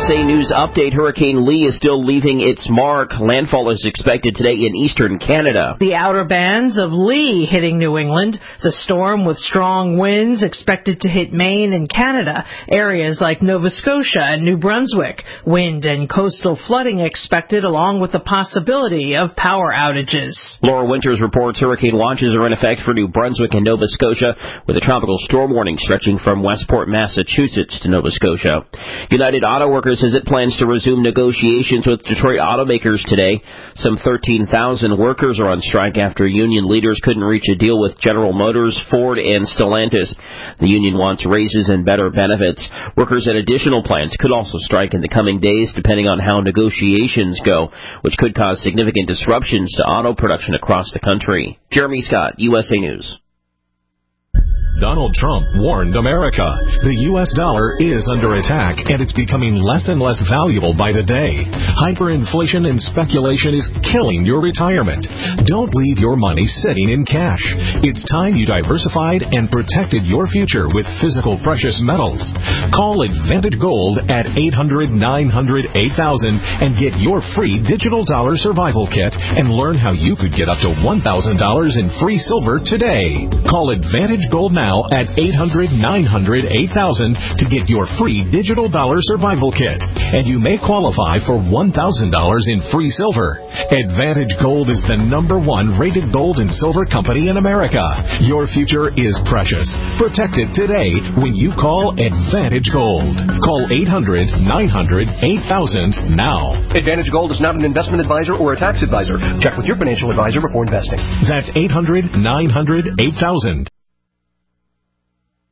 USA News update. Hurricane Lee is still leaving its mark. Landfall is expected today in eastern Canada. The outer bands of Lee hitting New England. The storm with strong winds expected to hit Maine and Canada. Areas like Nova Scotia and New Brunswick. Wind and coastal flooding expected, along with the possibility of power outages. Laura Winters reports hurricane watches are in effect for New Brunswick and Nova Scotia, with a tropical storm warning stretching from Westport, Massachusetts to Nova Scotia. United Auto Workers says it plans to resume negotiations with Detroit automakers today. Some 13,000 workers are on strike after union leaders couldn't reach a deal with General Motors, Ford, and Stellantis. The union wants raises and better benefits. Workers at additional plants could also strike in the coming days, depending on how negotiations go, which could cause significant disruptions to auto production across the country. Jeremy Scott, USA News. Donald Trump warned America. The U.S. dollar is under attack, and it's becoming less and less valuable by the day. Hyperinflation and speculation is killing your retirement. Don't leave your money sitting in cash. It's time you diversified and protected your future with physical precious metals. Call Advantage Gold at 800-900-8000 and get your free digital dollar survival kit and learn how you could get up to $1,000 in free silver today. Call Advantage Gold now at 800-900-8000 to get your free digital dollar survival kit, and you may qualify for $1,000 in free silver. Advantage Gold is the #1 rated gold and silver company in America. Your future is precious. Protect it today when you call Advantage Gold. Call 800-900-8000 now. Advantage Gold is not an investment advisor or a tax advisor. Check with your financial advisor before investing. That's 800-900-8000.